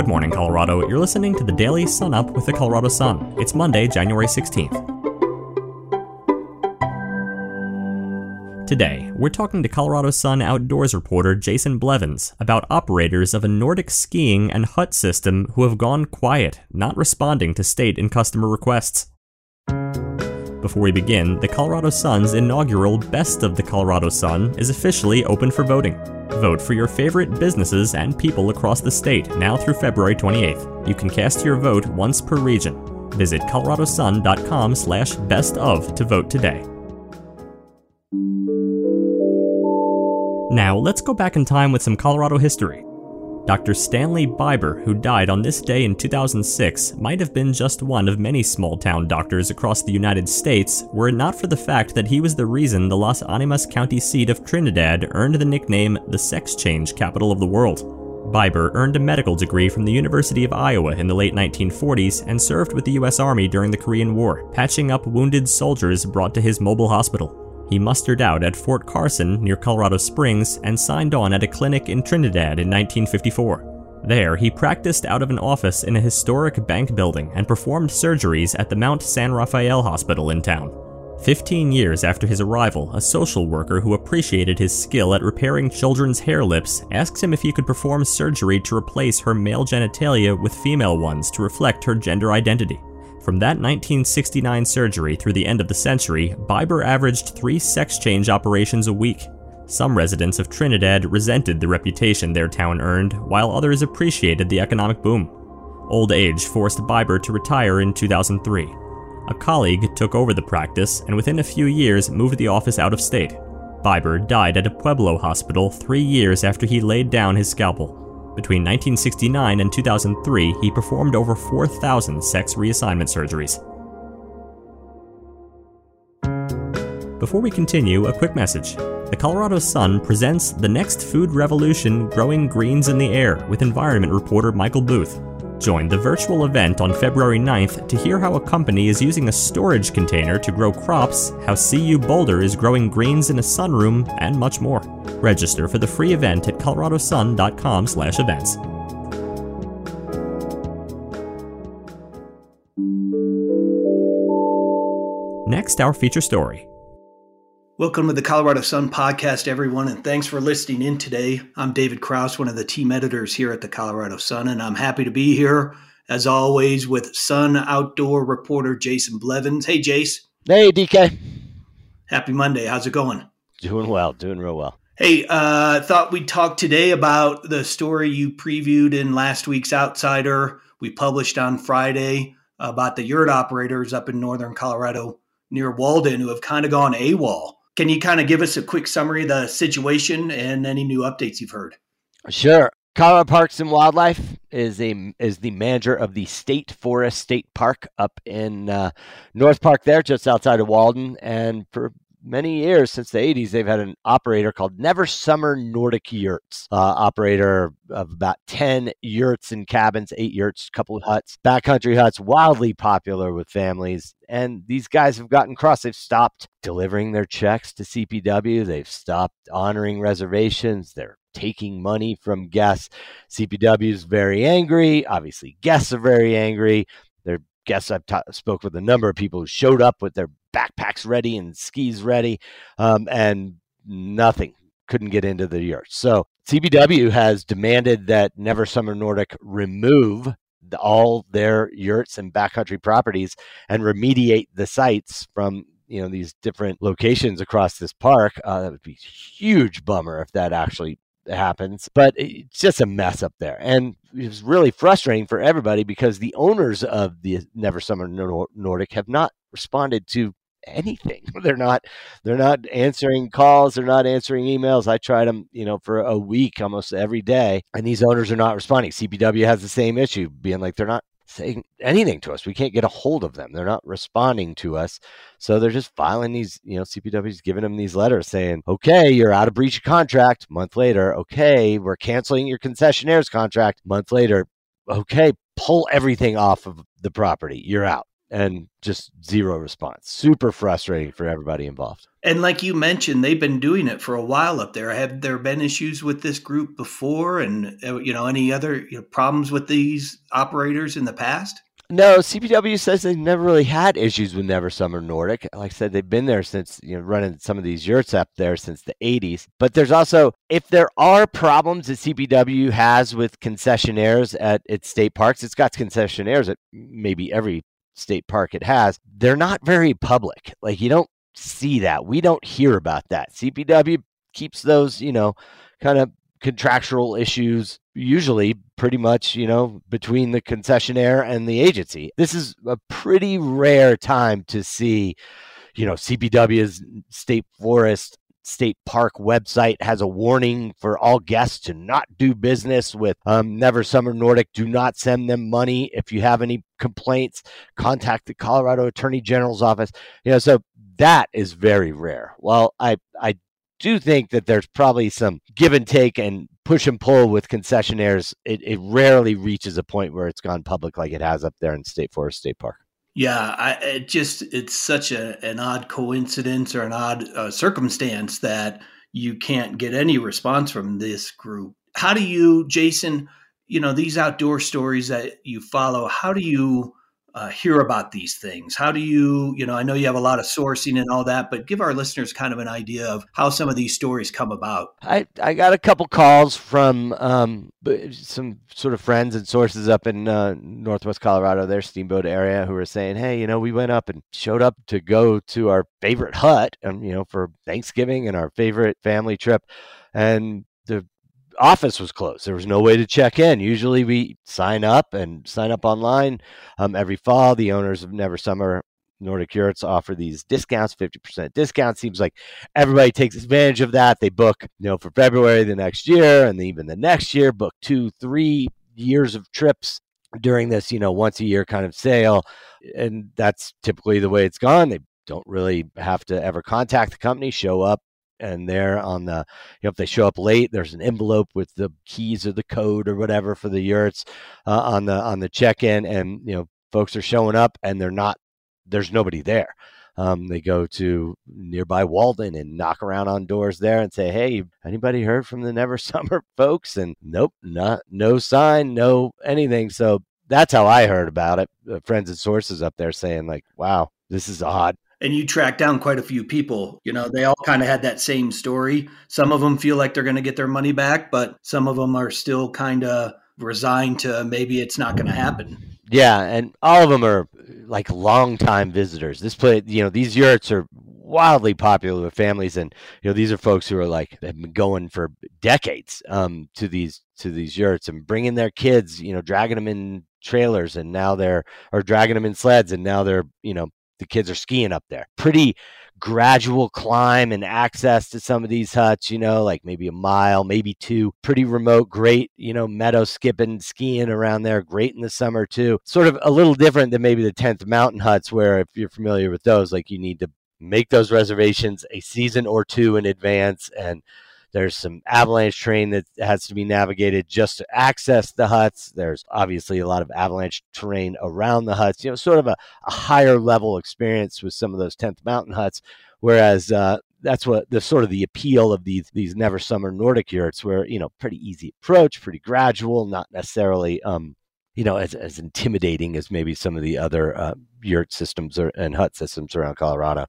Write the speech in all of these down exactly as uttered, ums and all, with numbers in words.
Good morning, Colorado. You're listening to the Daily Sun Up with the Colorado Sun. It's Monday, January sixteenth. Today, we're talking to Colorado Sun outdoors reporter Jason Blevins about operators of a Nordic skiing and hut system who have gone quiet, not responding to state and customer requests. Before we begin, the Colorado Sun's inaugural Best of the Colorado Sun is officially open for voting. Vote for your favorite businesses and people across the state now through February twenty-eighth. You can cast your vote once per region. Visit coloradosun.com slash best of to vote today. Now, let's go back in time with some Colorado history. Doctor Stanley Biber, who died on this day in two thousand six, might have been just one of many small-town doctors across the United States were it not for the fact that he was the reason the Las Animas County seat of Trinidad earned the nickname the sex change capital of the world. Biber earned a medical degree from the University of Iowa in the late nineteen forties and served with the U S Army during the Korean War, patching up wounded soldiers brought to his mobile hospital. He mustered out at Fort Carson near Colorado Springs and signed on at a clinic in Trinidad in nineteen fifty-four. There, he practiced out of an office in a historic bank building and performed surgeries at the Mount San Rafael Hospital in town. Fifteen years after his arrival, a social worker who appreciated his skill at repairing children's hair lips asked him if he could perform surgery to replace her male genitalia with female ones to reflect her gender identity. From that nineteen sixty-nine surgery through the end of the century, Biber averaged three sex change operations a week. Some residents of Trinidad resented the reputation their town earned, while others appreciated the economic boom. Old age forced Biber to retire in two thousand three. A colleague took over the practice and within a few years moved the office out of state. Biber died at a Pueblo hospital three years after he laid down his scalpel. Between nineteen sixty-nine and two thousand three, he performed over four thousand sex reassignment surgeries. Before we continue, a quick message. The Colorado Sun presents The Next Food Revolution: Growing Greens in the Air with environment reporter Michael Booth. Join the virtual event on February ninth to hear how a company is using a storage container to grow crops, how C U Boulder is growing greens in a sunroom, and much more. Register for the free event at coloradosun.com slash events. Next, our feature story. Welcome to the Colorado Sun podcast, everyone, and thanks for listening in today. I'm David Kraus, one of the team editors here at the Colorado Sun, and I'm happy to be here, as always, with Sun outdoor reporter Jason Blevins. Hey, Jace. Hey, D K. Happy Monday. How's it going? Doing well, doing real well. Hey, I uh, thought we'd talk today about the story you previewed in last week's Outsider. We published on Friday about the yurt operators up in northern Colorado near Walden who have kind of gone AWOL. Can you kind of give us a quick summary of the situation and any new updates you've heard? Sure. Colorado Parks and Wildlife is a is the manager of the State Forest State Park up in uh, North Park there, just outside of Walden. And for many years, since the eighties, they've had an operator called Never Summer Nordic Yurts, uh, operator of about ten yurts and cabins, eight yurts, a couple of huts, backcountry huts, wildly popular with families. And these guys have gotten cross. They've stopped delivering their checks to C P W. They've stopped honoring reservations. They're taking money from guests. C P W is very angry. Obviously, guests are very angry. Their guests, I've ta- spoke with a number of people who showed up with their backpacks ready and skis ready, um, and nothing, couldn't get into the yurts. So C P W has demanded that Never Summer Nordic remove the, all their yurts and backcountry properties and remediate the sites from, you know, these different locations across this park. Uh, that would be a huge bummer if that actually happens, but it's just a mess up there. And it was really frustrating for everybody because the owners of the Never Summer Nordic have not responded to anything. They're not, they're not answering calls. They're not answering emails. I tried them, you know, for a week, almost every day, and these owners are not responding. C P W has the same issue, being like, they're not saying anything to us. We can't get a hold of them. They're not responding to us. So they're just filing these, you know, C P W's giving them these letters saying, okay, you're out of breach of contract. Month later, okay, we're canceling your concessionaire's contract. Month later, okay, pull everything off of the property. You're out. and just zero response. Super frustrating for everybody involved. And like you mentioned, they've been doing it for a while up there. Have there been issues with this group before, and you know any other you know, problems with these operators in the past? No, C P W says they've never really had issues with Never Summer Nordic. Like I said, they've been there since, you know, running some of these yurts up there since the eighties. But there's also, if there are problems that C P W has with concessionaires at its state parks, it's got concessionaires at maybe every state park it has. They're not very public. Like, you don't see that. We don't hear about that. C P W keeps those, you know, kind of contractual issues usually pretty much, you know, between the concessionaire and the agency. This is a pretty rare time to see, you know, C P W's state forest, state park website has a warning for all guests to not do business with um, Never Summer Nordic. Do not send them money. If you have any complaints, contact the Colorado Attorney General's office. You know, so that is very rare. Well, I, I do think that there's probably some give and take and push and pull with concessionaires. It, it rarely reaches a point where it's gone public like it has up there in State Forest State Park. Yeah, I, it just it's such a, an odd coincidence or an odd uh, circumstance that you can't get any response from this group. How do you, Jason, you know, these outdoor stories that you follow, how do you Uh, hear about these things? How do you, you know, I know you have a lot of sourcing and all that, but give our listeners kind of an idea of how some of these stories come about. I, I got a couple calls from um, some sort of friends and sources up in uh, Northwest Colorado, their Steamboat area, who were saying, hey, you know, we went up and showed up to go to our favorite hut, and, you know, for Thanksgiving and our favorite family trip. And the office was closed. There was no way to check in. Usually we sign up and sign up online. Um, every fall, the owners of Never Summer Nordic Yurts offer these discounts, fifty percent discount. Seems like everybody takes advantage of that. They book, you know, for February the next year, and even the next year, book two, three years of trips during this, you know, once a year kind of sale. And that's typically the way it's gone. They don't really have to ever contact the company, show up. And they're on the, you know, if they show up late, there's an envelope with the keys or the code or whatever for the yurts uh, on the on the check-in, and you know, folks are showing up and they're not, there's nobody there. Um, they go to nearby Walden and knock around on doors there and say, "Hey, anybody heard from the Never Summer folks?" And nope, not no sign, no anything. So that's how I heard about it. Uh, friends and sources up there saying like, "Wow, this is odd." And you track down quite a few people. You know, they all kind of had that same story. Some of them feel like they're going to get their money back, but some of them are still kind of resigned to maybe it's not going to happen. Yeah, and all of them are like longtime visitors. This place, you know, these yurts are wildly popular with families, and you know, these are folks who are like have been going for decades um, to these to these yurts and bringing their kids, you know, dragging them in trailers, and now they're or dragging them in sleds, and now they're, you know, the kids are skiing up there. Pretty gradual climb and access to some of these huts, you know, like maybe a mile, maybe two. Pretty remote, great, you know, meadow skipping, skiing around there. Great in the summer too. Sort of a little different than maybe the tenth Mountain huts, where if you're familiar with those, like you need to make those reservations a season or two in advance, and there's some avalanche terrain that has to be navigated just to access the huts. There's obviously a lot of avalanche terrain around the huts, you know, sort of a, a higher level experience with some of those tenth Mountain huts. Whereas uh, that's what the sort of the appeal of these these Never Summer Nordic yurts, where, you know, pretty easy approach, pretty gradual, not necessarily, um, you know, as, as intimidating as maybe some of the other uh, yurt systems or, and hut systems around Colorado.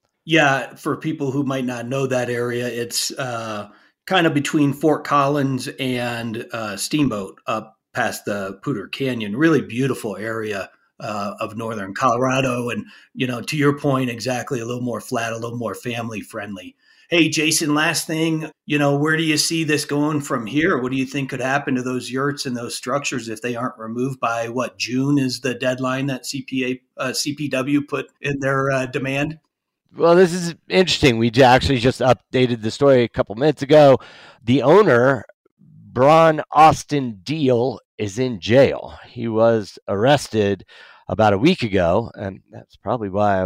Yeah, for people who might not know that area, it's uh, kind of between Fort Collins and uh, Steamboat up past the Poudre Canyon. Really beautiful area uh, of northern Colorado. And, you know, to your point, exactly, a little more flat, a little more family friendly. Hey, Jason, last thing, you know, where do you see this going from here? What do you think could happen to those yurts and those structures if they aren't removed by, what, June is the deadline that C P A, uh, C P W put in their uh, demand? Well, this is interesting. We actually just updated the story a couple minutes ago. The owner, Braun Austin Deal, is in jail. He was arrested about a week ago, and that's probably why I was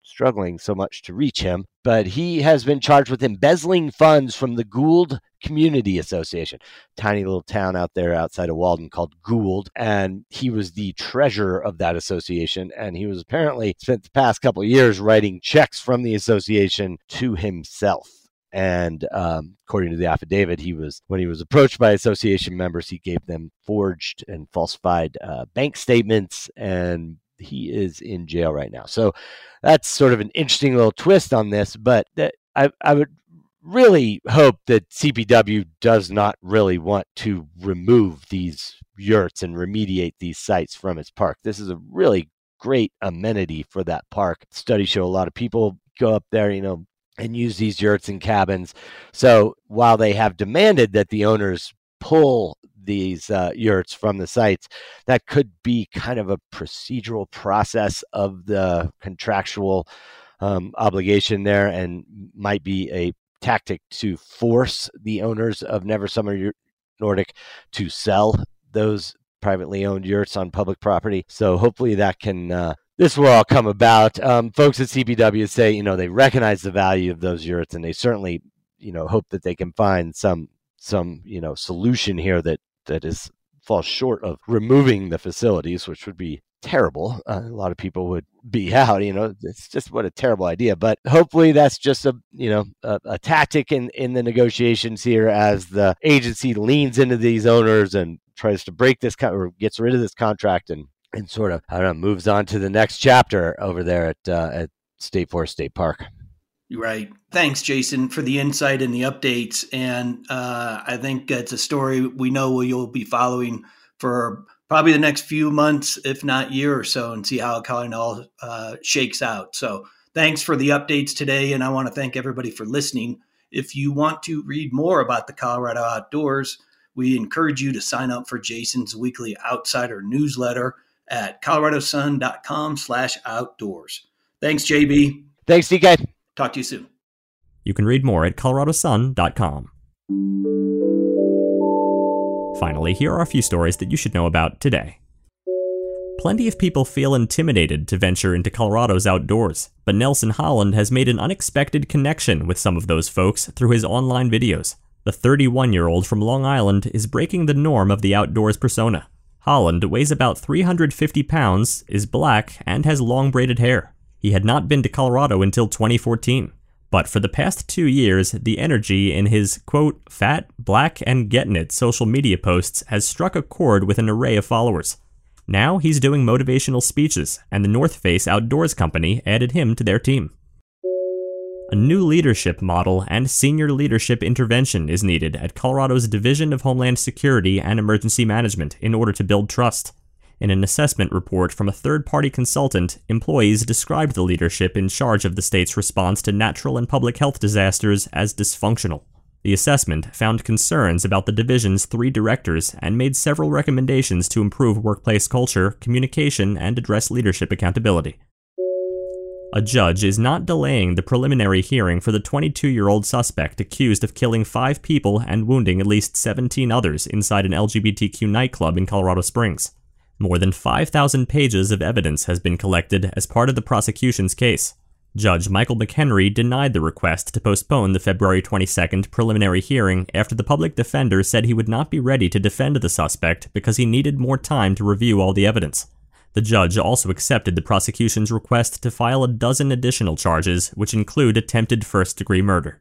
struggling so much to reach him. But he has been charged with embezzling funds from the Gould Community Association, tiny little town out there outside of Walden called Gould. And he was the treasurer of that association. And he was apparently spent the past couple of years writing checks from the association to himself. And um, according to the affidavit, he was when he was approached by association members, he gave them forged and falsified uh, bank statements, and he is in jail right now. So that's sort of an interesting little twist on this. But that, I, I would really hope that C P W does not really want to remove these yurts and remediate these sites from its park. This is a really great amenity for that park. Studies show a lot of people go up there, you know, and use these yurts and cabins. So while they have demanded that the owners pull these uh, yurts from the sites, that could be kind of a procedural process of the contractual um, obligation there, and might be a tactic to force the owners of Never Summer Nordic to sell those privately owned yurts on public property. So hopefully that can uh, this will all come about. Um, folks at C P W say, you know, they recognize the value of those yurts, and they certainly, you know, hope that they can find some, some, you know, solution here that, that is falls short of removing the facilities, which would be terrible. Uh, a lot of people would be out, you know, it's just what a terrible idea. But hopefully that's just a, you know, a, a tactic in, in the negotiations here as the agency leans into these owners and tries to break this con- or gets rid of this contract and and sort of, I don't know, moves on to the next chapter over there at uh, at State Forest State Park. Right. Thanks, Jason, for the insight and the updates. And uh, I think it's a story we know you'll be following for probably the next few months, if not year or so, and see how it kind of all uh, shakes out. So thanks for the updates today. And I want to thank everybody for listening. If you want to read more about the Colorado outdoors, we encourage you to sign up for Jason's weekly Outsider newsletter at coloradosun.com slash outdoors. Thanks, J B. Thanks, D K. Talk to you soon. You can read more at colorado sun dot com. Finally, here are a few stories that you should know about today. Plenty of people feel intimidated to venture into Colorado's outdoors, but Nelson Holland has made an unexpected connection with some of those folks through his online videos. The thirty-one-year-old from Long Island is breaking the norm of the outdoors persona. Holland weighs about three hundred fifty pounds, is black, and has long braided hair. He had not been to Colorado until twenty fourteen. But for the past two years, the energy in his, quote, fat, black, and gettin' it social media posts has struck a chord with an array of followers. Now he's doing motivational speeches, and the North Face Outdoors Company added him to their team. A new leadership model and senior leadership intervention is needed at Colorado's Division of Homeland Security and Emergency Management in order to build trust. In an assessment report from a third-party consultant, employees described the leadership in charge of the state's response to natural and public health disasters as dysfunctional. The assessment found concerns about the division's three directors and made several recommendations to improve workplace culture, communication, and address leadership accountability. A judge is not delaying the preliminary hearing for the twenty-two-year-old suspect accused of killing five people and wounding at least seventeen others inside an L G B T Q nightclub in Colorado Springs. More than five thousand pages of evidence has been collected as part of the prosecution's case. Judge Michael McHenry denied the request to postpone the February twenty-second preliminary hearing after the public defender said he would not be ready to defend the suspect because he needed more time to review all the evidence. The judge also accepted the prosecution's request to file a dozen additional charges, which include attempted first-degree murder.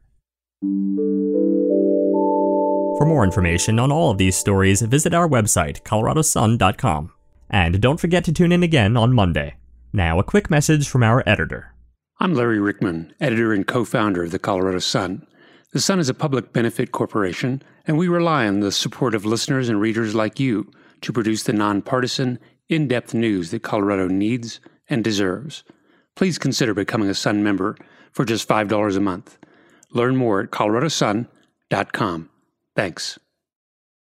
For more information on all of these stories, visit our website, colorado sun dot com. And don't forget to tune in again on Monday. Now, a quick message from our editor. I'm Larry Rickman, editor and co-founder of the Colorado Sun. The Sun is a public benefit corporation, and we rely on the support of listeners and readers like you to produce the nonpartisan, in-depth news that Colorado needs and deserves. Please consider becoming a Sun member for just five dollars a month. Learn more at colorado sun dot com. Thanks.